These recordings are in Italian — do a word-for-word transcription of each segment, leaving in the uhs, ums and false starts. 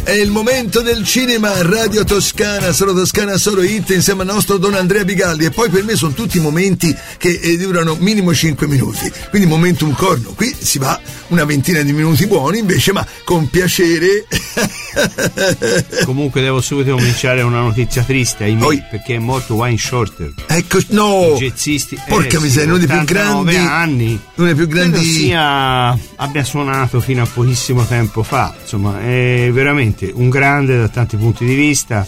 È il momento del cinema, Radio Toscana, solo Toscana, solo hit, insieme al nostro Don Andrea Bigalli. E poi per me sono tutti momenti che eh, durano minimo cinque minuti, quindi momentum corno. Qui si va una ventina di minuti buoni, invece, ma con piacere. Comunque devo subito cominciare una notizia triste, ahimè, Oi. perché è morto Wayne Shorter. Ecco, no! I jazzisti. Porca eh, miseria, uno dei più grandi anni. Uno dei più grandi. Credo sia abbia suonato fino a pochissimo tempo fa. Insomma, è veramente un grande da tanti punti di vista.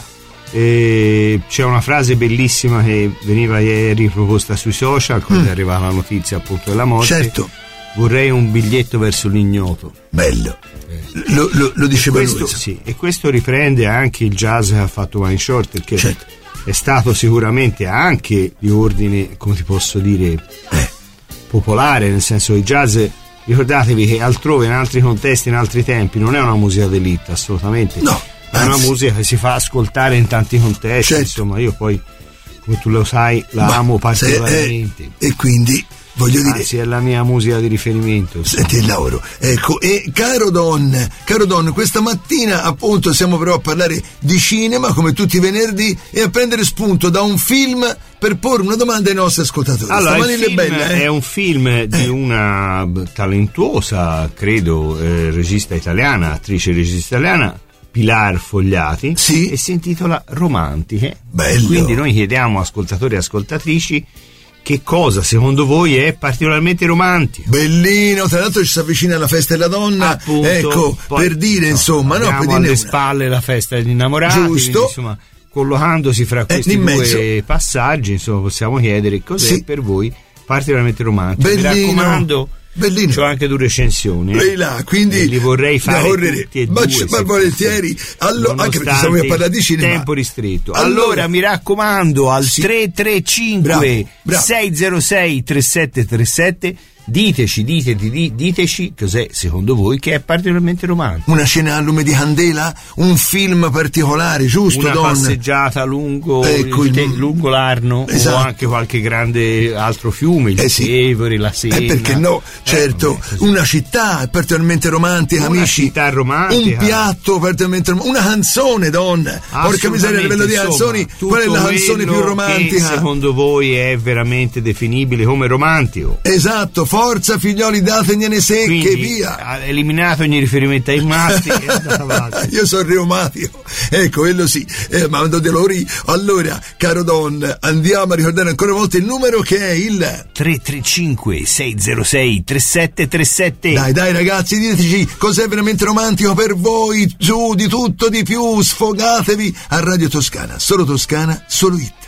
E c'è una frase bellissima che veniva ieri proposta sui social quando mm. è arrivata la notizia appunto della morte. Certo. Vorrei un biglietto verso l'ignoto. Bello. Eh. Lo, lo, lo diceva questo, lui. Sì, e questo riprende anche il jazz che ha fatto Wayne Shorter, che certo. è stato sicuramente anche di ordine, come ti posso dire, eh. popolare, nel senso che il jazz, ricordatevi che altrove, in altri contesti, in altri tempi, non è una musica d'élite, assolutamente. No, è una musica che si fa ascoltare in tanti contesti. Certo. Insomma, io poi, come tu lo sai, la Ma amo particolarmente. Se, eh, e quindi voglio dire, anzi, è la mia musica di riferimento. Senti il lavoro. Ecco, e caro Don, caro Don, questa mattina appunto siamo però a parlare di cinema come tutti i venerdì e a prendere spunto da un film per porre una domanda ai nostri ascoltatori. Allora, il film bella, eh? è un film di eh. una talentuosa, credo, eh, regista italiana, attrice e regista italiana, Pilar Fogliati, sì. e si intitola Romantiche. Bello. Quindi noi chiediamo ascoltatori e ascoltatrici che cosa secondo voi è particolarmente romantico. Bellino, tra l'altro ci si avvicina alla festa della donna. Appunto, ecco, poi, per dire no, insomma, no, per abbiamo alle spalle la festa degli innamorati. Giusto. Quindi, insomma, collocandosi fra questi eh, due passaggi, insomma, possiamo chiedere cos'è sì. per voi particolarmente romantico. Bellino. Mi raccomando, Bellino. c'ho anche due recensioni. Lei là, quindi e li vorrei fare tutti e ma, due. Ma volentieri. Allora, anche perché stiamo a parlare di cinema. Tempo ristretto. Allora, allora mi raccomando, al sì. tre tre cinque sei zero sei tre sette tre sette diteci, diteci, diteci cos'è secondo voi che è particolarmente romantico. Una cena a lume di candela, un film particolare, giusto? Una Don? passeggiata lungo, ecco, il, il, lungo l'Arno, esatto. o anche qualche grande altro fiume, il eh sì. Tevere, la Senna. Eh perché no? Certo, eh, una città particolarmente romantica, una amici. Città romantica. Un piatto particolarmente romantico, una canzone, donna. Porca miseria, a livello di canzoni, qual è la canzone più romantica? Che secondo voi è veramente definibile come romantico? Esatto, forza figlioli, dategliene secche. Quindi, via. Ha eliminato ogni riferimento ai matti e è andata avanti. Io sono reumatico, ecco, quello sì, eh, mando dolori. Allora, caro Don, andiamo a ricordare ancora una volta il numero che è il tre tre cinque sei zero sei tre sette tre sette. Dai, dai ragazzi, diteci cos'è veramente romantico per voi, giù di tutto di più, sfogatevi a Radio Toscana, solo Toscana, solo hit.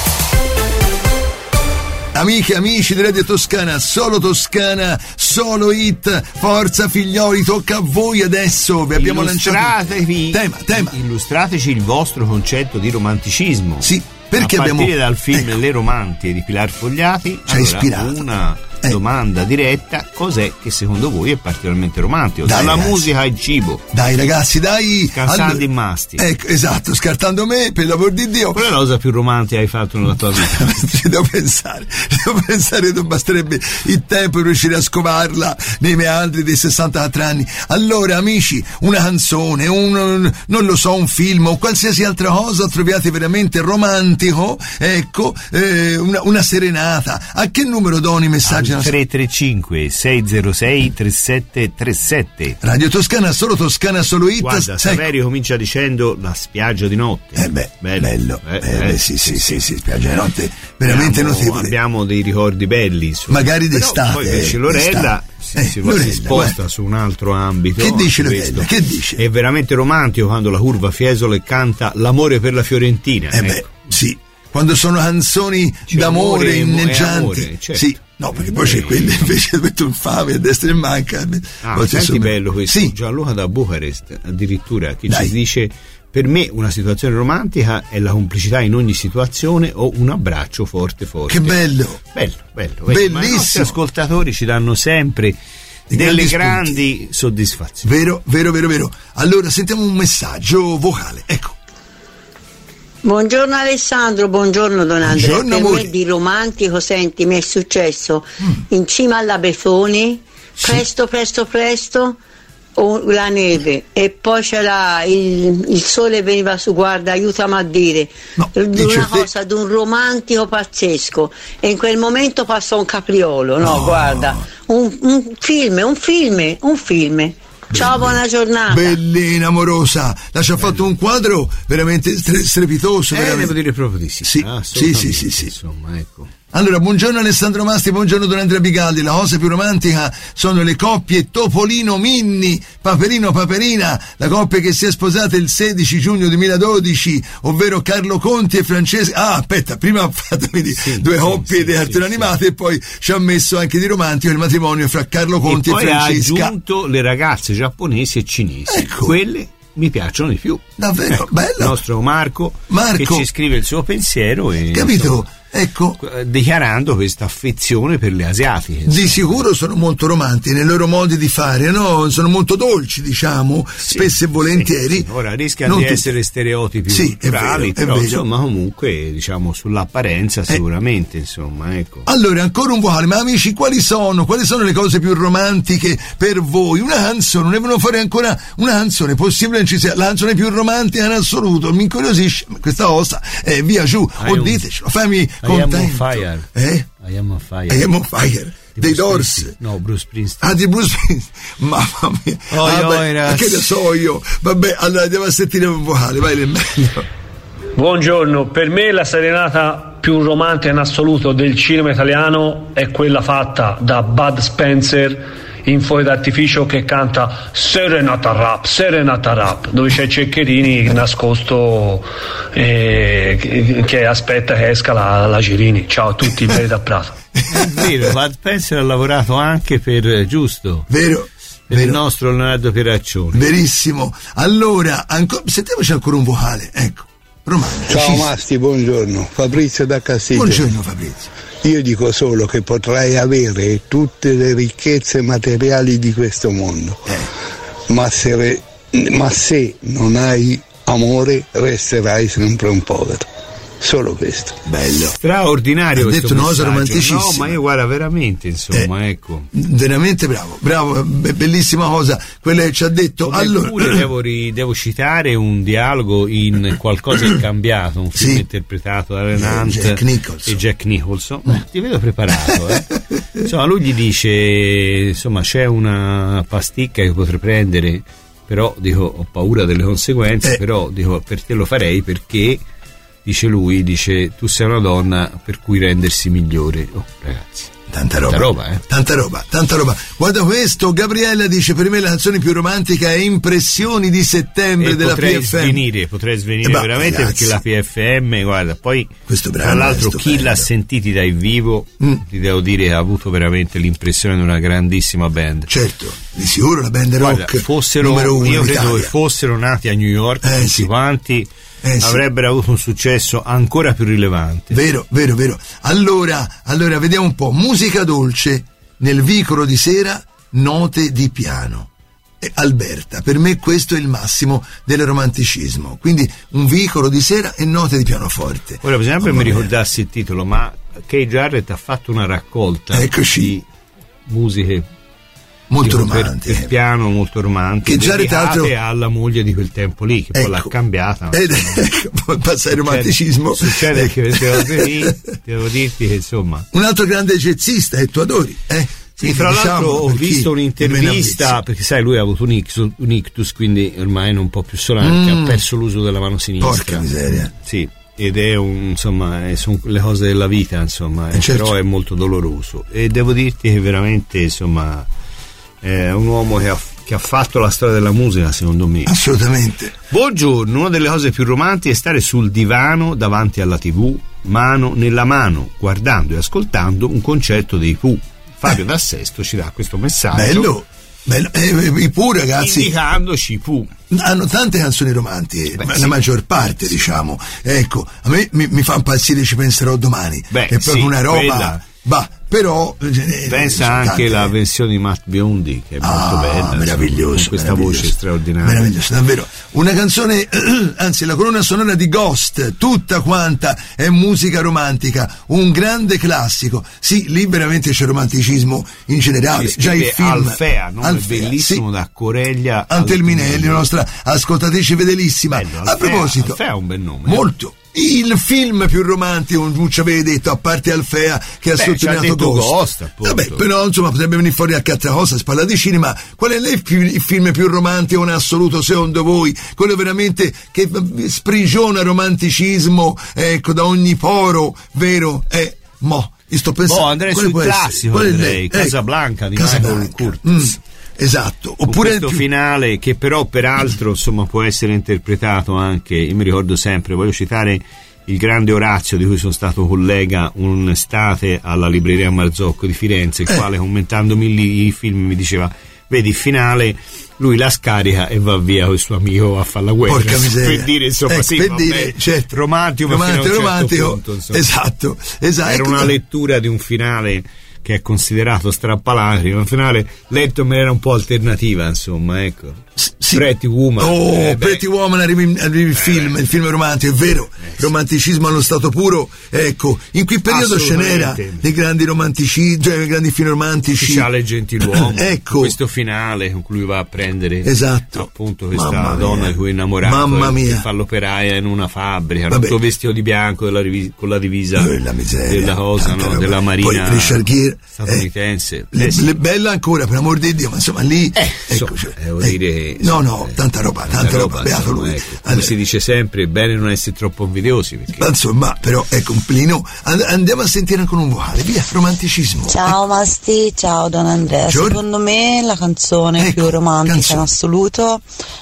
Amiche e amici di Radio Toscana, solo Toscana, solo hit, forza figlioli, tocca a voi adesso, vi abbiamo lanciato tema, tema. Illustrateci il vostro concetto di romanticismo. Sì, perché a partire abbiamo dal film ecco. Le Romantiche di Pilar Fogliati, ci ha allora, ispirato. Una eh. domanda diretta: cos'è che secondo voi è particolarmente romantico? Dai, Dalla ragazzi. musica al cibo. Dai ragazzi, dai. Scansando allora, i masti. Ecco, esatto, scartando me, per l'amor di Dio. Qual è la cosa più romantica che hai fatto nella tua vita? Ci devo pensare, ci devo pensare, non basterebbe il tempo per riuscire a scovarla nei meandri dei sessantaquattro anni. Allora, amici, una canzone, un, non lo so, un film o qualsiasi altra cosa troviate veramente romantico, ecco, eh, una, una serenata. A che numero doni messaggi? tre tre cinque sei zero sei tre sette tre sette. Radio Toscana, solo Toscana, solo hit. Guarda, Saverio comincia dicendo la spiaggia di notte. Eh beh, bello, bello. Eh, eh, eh, beh, sì, sì, sì, sì, spiaggia di notte, veramente abbiamo, notevole. Abbiamo dei ricordi belli, insomma. Magari d'estate. Però poi invece Lorella si, eh, si, Lorella, si sposta guarda. su un altro ambito. Che dice Lorella? Questo. Che dice? È veramente romantico quando la curva Fiesole canta L'amore per la Fiorentina. Eh beh, ecco. sì. Quando sono canzoni C'è d'amore amore, inneggianti, amore, certo. sì, no, perché poi c'è quelli invece metto un fame a destra e manca. Ah, senti insomma, bello questo. Sì. Gianluca da Bucarest addirittura che Dai. ci dice: per me una situazione romantica è la complicità in ogni situazione o un abbraccio forte forte. Che bello, bello, bello, bellissimo. Ma i nostri ascoltatori ci danno sempre Dei delle grandi grandi soddisfazioni. Vero, vero, vero, vero. Allora sentiamo un messaggio vocale, ecco. Buongiorno Alessandro, buongiorno Don Andrea. Buongiorno, per amore. me di romantico, senti, mi è successo mm. in cima alla Befoni, Sì. presto, presto, presto, o la neve e poi c'era il, il sole veniva su, guarda, aiutami a dire, No, di dice una te- cosa, di un romantico pazzesco, e in quel momento passò un capriolo, no, No. guarda, un, un film, un film, un film. Ciao, buona giornata. Bellina amorosa, la ci ha fatto un quadro veramente stre- strepitoso. Eh, veramente. devo dire proprio di sì. Sì, Ah, sì, sì, assolutamente, sì, sì. Insomma, ecco. Allora, buongiorno Alessandro Masti, buongiorno Don Andrea Bigaldi. La cosa più romantica sono le coppie Topolino Minni, Paperino Paperina, la coppia che si è sposata il sedici giugno duemiladodici, ovvero Carlo Conti e Francesca. Ah, aspetta, prima fatemi di Sì, due sì, coppie sì, di sì, cartoni sì. animati, e poi ci ha messo anche di romantico il matrimonio fra Carlo Conti E e, poi ha Francesca. aggiunto le ragazze giapponesi e cinesi. Ecco. Quelle mi piacciono di più. Davvero, Ecco, bello. Il nostro Marco, Marco. che ci scrive il suo pensiero e, Capito? insomma, Ecco. dichiarando questa affezione per le asiatiche. Di sicuro sono molto romantici nei loro modi di fare, no? Sono molto dolci, diciamo, Sì, spesso e volentieri. sì, sì. Ora rischiano Non di tutti. essere stereotipi Sì, è culturali, vero, è però vero. insomma comunque diciamo sull'apparenza sicuramente, insomma, ecco. Allora, ancora un vocale, ma amici, quali sono? Quali sono le cose più romantiche per voi? Una canzone, devono fare ancora una canzone, possibile che ci sia la canzone più romantica in assoluto? Mi incuriosisce questa cosa, eh, via giù, I o am- ditecelo, fammi I am on contento. fire. Eh? I am on fire. I am on fire. Di Dei Bruce Doors. Springsteen. No, Bruce Springsteen. Ah, di Bruce Springsteen. Mamma mia. Oi, Ah, oi, beh, ragazzi. che ne so io. Vabbè, allora andiamo a sentire un vocale, vai nel meglio. Buongiorno, per me la serenata più romantica in assoluto del cinema italiano è quella fatta da Bud Spencer in fuori d'artificio, che canta Serenata Rap, Serenata Rap, dove c'è Ceccherini nascosto eh, che, che aspetta che esca la, la Girini. Ciao a tutti, belli da Prato. È vero, Bud Spencer ha lavorato anche per, giusto, Vero? per il Vero? nostro Leonardo Pieraccioni. Verissimo. Allora, ancora, sentiamoci ancora un vocale, ecco. Romantico. Ciao Masti, buongiorno. Fabrizio da Castiglio. Buongiorno Fabrizio. Io dico solo che potrai avere tutte le ricchezze materiali di questo mondo, Eh. ma se, re- ma se non hai amore resterai sempre un povero. Solo questo. Bello. Straordinario Ha questo detto una cosa messaggio. romanticissima. No, ma io guarda veramente, insomma, Eh, ecco. Veramente bravo, bravo, be- bellissima cosa quella che ci ha detto. Come Allora, pure devo, ri- devo citare un dialogo in Qualcosa è cambiato, un film Sì. interpretato da Renan Jack Nicholson. e Jack Nicholson. Beh, ti vedo preparato, eh. Insomma, lui gli dice, insomma, c'è una pasticca che potrei prendere, però dico, ho paura delle conseguenze, Eh. però dico, per te lo farei perché, dice lui, dice, tu sei una donna per cui rendersi migliore. Oh, ragazzi. Tanta roba, Tanta roba, eh. tanta roba, tanta roba. Guarda questo, Gabriella dice: per me la canzone più romantica è Impressioni di settembre E della potrei P F M. svenire, potrei svenire Eh, ma, veramente, ragazzi, perché la P F M, guarda, poi questo brano tra l'altro è chi stupendo. l'ha sentiti dal vivo, Mm. ti devo dire, ha avuto veramente l'impressione di una grandissima band. Certo, di sicuro la band rock Guarda, fossero, numero uno io in credo che Italia. fossero nati a New York, Eh, tutti sì. quanti Eh, sì. avrebbero avuto un successo ancora più rilevante. Vero, vero, vero. Allora, allora vediamo un po'. Musica dolce nel vicolo di sera, note di piano. E Alberta, per me questo è il massimo del romanticismo. Quindi un vicolo di sera e note di pianoforte. Ora bisogna che Mamma mi mia. ricordassi il titolo, ma Kay Jarrett ha fatto una raccolta Eccoci. di musiche Molto dico, per, romantiche. per piano molto romantiche, Che Jarrett, dedicate altro- alla moglie di quel tempo lì, che poi l'ha Ecco. cambiata. Ed ecco, poi passa il romanticismo. Succede che queste cose lì, Ecco. devo dirti che insomma. Un altro grande jazzista e tu adori, eh? Sì, fra Diciamo, l'altro ho per chi visto è un'intervista, meno perché sai lui ha avuto un ictus, un ictus, quindi ormai non può più suonare, perché Mm. ha perso l'uso della mano sinistra. Porca miseria. Sì, ed è un, insomma, eh, sono le cose della vita, insomma, eh, Eh, certo. però è molto doloroso. E devo dirti che veramente, insomma, è un uomo che ha, che ha fatto la storia della musica, secondo me. Assolutamente. Buongiorno, una delle cose più romantiche è stare sul divano davanti alla tivù, mano nella mano, guardando e ascoltando un concerto dei Pooh. Fabio Eh. da Sesto ci dà questo messaggio. Bello. Bello. Eh, I Pooh, ragazzi, Indicandoci i Pooh. hanno tante canzoni romantiche, Beh, ma sì. la maggior parte, diciamo. Ecco, a me mi, mi fa impazzire, ci penserò domani. Beh, è proprio sì, una roba. quella- Bah, però pensa anche tante... la versione di Matt Biondi, che è molto ah, bella, meraviglioso, con questa voce straordinaria, meraviglioso, davvero una canzone, anzi la colonna sonora di Ghost tutta quanta è musica romantica, un grande classico. Sì, lì veramente c'è romanticismo in generale, già il film Alfea, nome Alfea, bellissimo, sì. Da Coreglia Antelminelli, la nostra ascoltatrice fedelissima. Bello, Alfea, a proposito, Alfea è un bel nome, molto. Il film più romantico, non ci avevi detto, a parte Alfea che ha Beh, sottolineato Ghost. Ghost Vabbè, però insomma potrebbe venire fuori anche altra cosa, si parla di cinema. Qual è il, più, il film più romantico in assoluto secondo voi? Quello veramente che sprigiona romanticismo, ecco, da ogni poro, vero? Eh, mo, io sto pensando. Oh, andrei sul classico, andrei, Casablanca di Michael Curtiz. Mm. Esatto, oppure con questo più... finale che però peraltro insomma può essere interpretato anche, io mi ricordo sempre, voglio citare il grande Orazio di cui sono stato collega un'estate alla libreria Marzocco di Firenze, il eh. quale commentandomi lì i film mi diceva: vedi il finale, lui la scarica e va via con il suo amico a fare la guerra. Porca miseria. Per dire insomma, eh, sì, per vabbè, dire, certo, romantico, romantico, ma fino a un certo romantico, punto, insomma. esatto, esatto. Era una lettura di un finale che è considerato strappalacrime, un finale letto in maniera un po' alternativa, insomma, ecco. Sì. Pretty Woman. Oh, eh, Pretty Woman, arrivi, arrivi il film, eh, il film romantico, è vero, eh, sì. Romanticismo allo stato puro, ecco, in quel periodo ce n'era dei grandi romantici, cioè dei grandi film romantici. Ufficiale Gentiluomo, ecco. Questo finale con cui lui va a prendere, esatto, appunto questa donna di cui è innamorato, mamma mia, che fa l'operaia in una fabbrica, vabbè, tutto vestito di bianco della rivis- con la divisa oh, la miseria, della cosa, no? Della marina. Poi Richard Gere statunitense, eh, le, sì. le, bella ancora, per amor di Dio, ma insomma lì eh, ecco, insomma, cioè, devo eh, dire, no no tanta roba, tanta, tanta roba, roba beato lui, ecco, come allora, si dice sempre, è bene non essere troppo invidiosi, perché... ma insomma, però ecco un pelino, and- andiamo a sentire anche un vocale, via, romanticismo. Ciao Masti, ciao Don Andrea. Giorgio. Secondo me la canzone ecco, più romantica canzone. in assoluto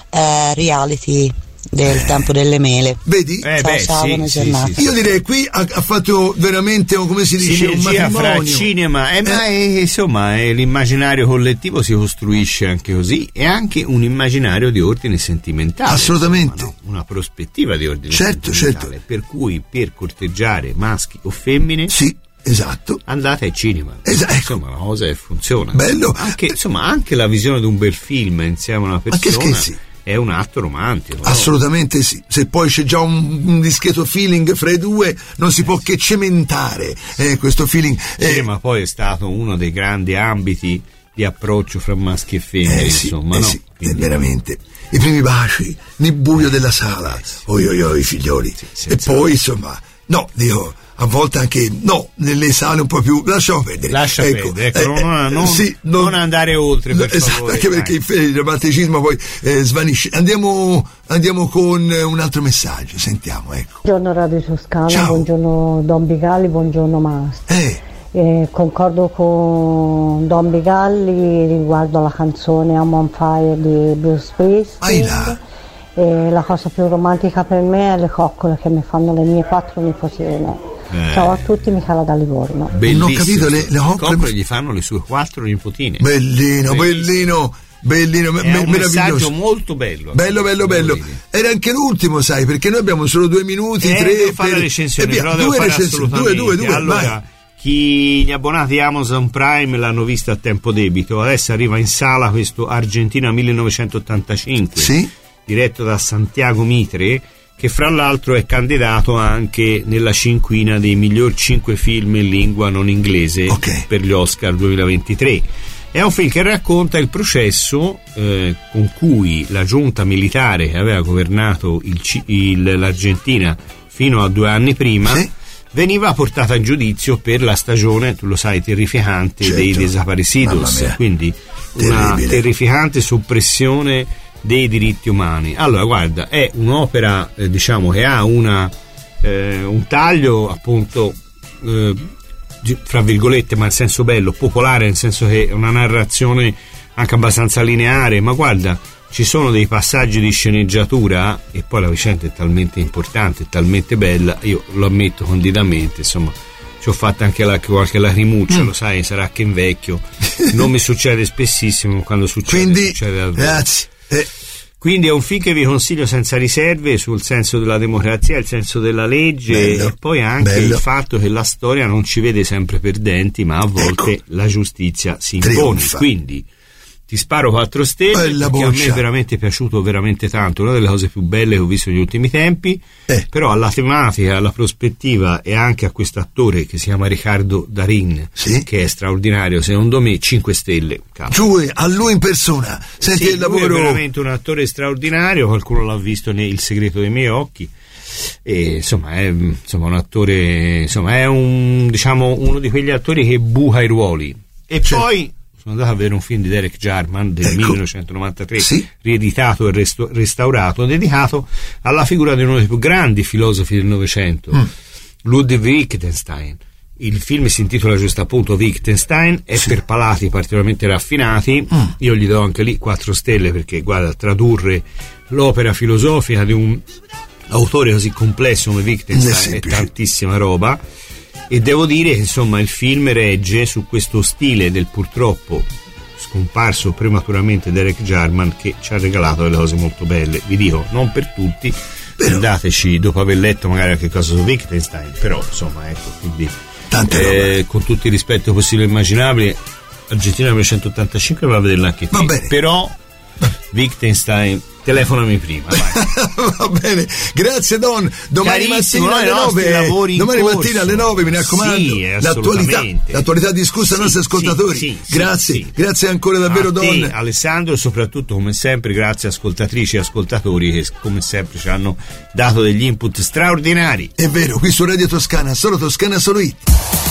è Reality del eh, tempo delle mele. Vedi? Eh, ciao, beh, ciao, sì, buona sì, giornata. Sì, sì. Io direi qui ha, ha fatto veramente, come si dice, un matrimonio fra cinema e eh, ma è, insomma è, l'immaginario collettivo si costruisce anche così, e anche un immaginario di ordine sentimentale, assolutamente, insomma, no? Una prospettiva di ordine certo, sentimentale, certo. Per cui per corteggiare maschi o femmine, sì, esatto, andate al cinema. Esatto. Insomma, la cosa che funziona. Bello. Anche, insomma, anche la visione di un bel film insieme a una persona è un atto romantico. Assolutamente no? Sì. Se poi c'è già un, un discreto feeling fra i due, non si può che cementare eh, questo feeling. Eh, sì, ma poi è stato uno dei grandi ambiti di approccio fra maschi e femmine, eh, sì, insomma, eh, no? Sì, Quindi... veramente. I primi baci nel buio della sala, eh, sì. oi oi oi figlioli, sì, e poi insomma, no, dico, a volte anche no, nelle sale un po' più lasciamo perdere, lascia ecco, perdere, ecco, eh, non, non, sì, non, non andare oltre, per esatto, favore, anche perché il, il romanticismo poi eh, svanisce. Andiamo, andiamo con un altro messaggio, sentiamo, ecco. Buongiorno Radio Toscana, ciao. Buongiorno Don Bigalli, buongiorno Master. Eh. Eh, concordo con Don Bigalli riguardo alla canzone I'm on Fire di Bruce Springsteen. E la cosa più romantica per me è le coccole che mi fanno le mie quattro nipotine. Eh. Ciao a tutti, Michela da Livorno. Bellissimo. Non ho capito, le, le coccole... coccole gli fanno le sue quattro nipotine. Bellino, bellino, bellino, è me- un messaggio molto bello. Bello, bello, bello. Era anche l'ultimo, sai, perché noi abbiamo solo due minuti, eh, tre devo fare per... la recensione, via, però due devo fare recensioni, due, due, due, allora, vai. Chi gli abbonati Amazon Prime l'hanno visto a tempo debito, adesso arriva in sala questo Argentina millenovecentottantacinque, sì? diretto da Santiago Mitre, che fra l'altro è candidato anche nella cinquina dei miglior cinque film in lingua non inglese, okay, per gli Oscar duemilaventitré. È un film che racconta il processo eh, con cui la giunta militare che aveva governato il, il, l'Argentina fino a due anni prima, sì, veniva portata in giudizio per la stagione, tu lo sai, terrificante, certo, dei desaparecidos, quindi una terribile, terrificante soppressione dei diritti umani. Allora guarda, è un'opera eh, diciamo che ha una eh, un taglio appunto eh, fra virgolette, ma in senso bello, popolare, nel senso che è una narrazione anche abbastanza lineare, ma guarda, ci sono dei passaggi di sceneggiatura, e poi la vicenda è talmente importante, è talmente bella, io lo ammetto candidamente, insomma ci ho fatto anche la, qualche lacrimuccia, mm. lo sai, sarà che invecchio, non mi succede spessissimo, quando succede quindi succede davvero. Grazie. Eh. Quindi è un film che vi consiglio senza riserve sul senso della democrazia, il senso della legge, bello, e poi anche bello. Il fatto che la storia non ci vede sempre perdenti, ma a volte ecco. la giustizia si impone. Trionfa. Quindi ti sparo quattro stelle, che a me è veramente piaciuto veramente tanto, una delle cose più belle che ho visto negli ultimi tempi, eh. però alla tematica, alla prospettiva e anche a questo attore che si chiama Ricardo Darín, sì? che è straordinario, secondo me cinque stelle. Giù, a lui in persona, senti sì, il lavoro. Lui è veramente un attore straordinario, qualcuno l'ha visto nel Il segreto dei miei occhi. E insomma è insomma un attore, insomma è un diciamo uno di quegli attori che buca i ruoli. E certo. poi sono andato a vedere un film di Derek Jarman del ecco. millenovecentonovantatré, sì? rieditato e resto- restaurato, dedicato alla figura di uno dei più grandi filosofi del Novecento, mm. Ludwig Wittgenstein. Il film si intitola giusto appunto Wittgenstein, è sì. per palati particolarmente raffinati, mm. io gli do anche lì quattro stelle perché guarda, tradurre l'opera filosofica di un autore così complesso come Wittgenstein è tantissima roba. E devo dire che insomma il film regge su questo stile del purtroppo scomparso prematuramente Derek Jarman, che ci ha regalato delle cose molto belle. Vi dico, non per tutti, però andateci dopo aver letto magari qualche cosa su Wittgenstein, però insomma ecco, quindi eh, con tutto il rispetto possibile e immaginabile, Argentina millenovecentottantacinque va a vederla anche te, però Wittgenstein telefonami prima. Va bene, grazie Don. Domani Carissimo, mattina alle nove, domani mattina alle nove, mi raccomando, sì, l'attualità, l'attualità discussa ai nostri ascoltatori. Sì, sì, grazie, sì. grazie ancora davvero a Don. Te, Alessandro, e soprattutto come sempre grazie ascoltatrici e ascoltatori che come sempre ci hanno dato degli input straordinari. È vero, qui su Radio Toscana, solo Toscana, solo hit.